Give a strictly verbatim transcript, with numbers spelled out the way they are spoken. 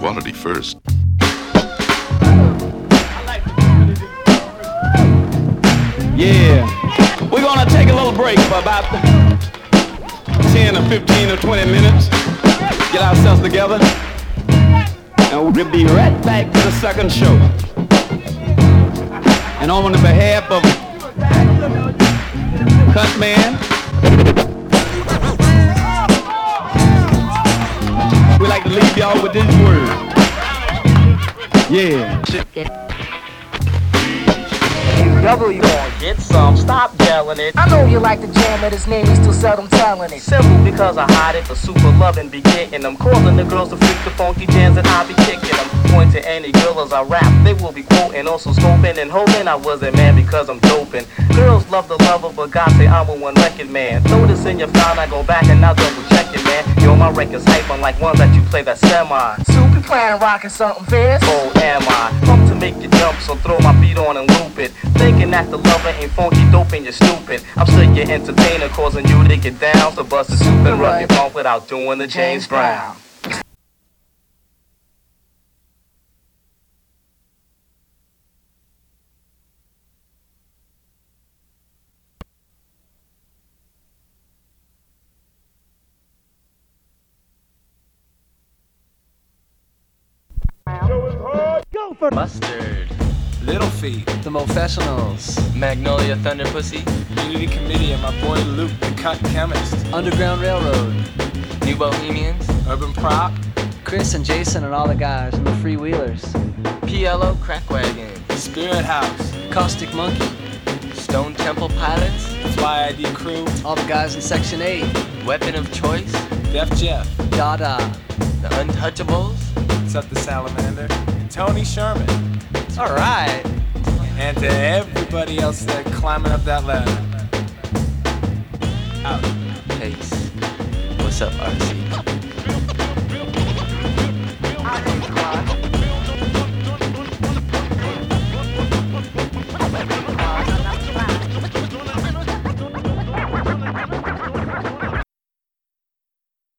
quality first. Yeah, we're gonna take a little break for about ten or fifteen or twenty minutes, get ourselves together, and we'll be right back to the second show. And on the behalf of Cuntman, we'd like to leave y'all with this word. Yeah. W gon' get some, stop yelling it. I know you like to jam at his name, you still seldom telling it. Simple because I hide it, but super loving be getting them. Calling the girls to freak the funky jams and I be kicking them. Point to any girl as I rap, they will be quoting. Also scoping and hoping I wasn't man because I'm doping. Girls love the lover, but God say I'm a one record man. Throw this in your file, I go back and I'll double check it, man. Yo, my record's hype unlike ones that you play that semi. Super playing rockin' something fierce. Oh, am I? Pump to make you jump, so throw my beat on and loop it. Thinking that the lover ain't funky dope and you're stupid. I'm still your entertainer, causing you to get down. So bust the soup and rub your pump without doing the James Brown. Go for Mustard, Little Feat, the Professionals, Magnolia Thunder Pussy, Unity Committee, and my boy Luke, the Cunt Chemist, Underground Railroad, New Bohemians, Urban Prop, Chris and Jason and all the guys and the Freewheelers, P L O Crack Wagon, Spirit House, Caustic Monkey, Stone Temple Pilots, Fly I D Crew, all the guys in Section eight, Weapon of Choice, Def Jeff, Dada, The Untouchables, What's Up the Salamander, and Tony Sherman. All right. And to everybody else that climbing up that ladder. Out. Pace. What's up, R C?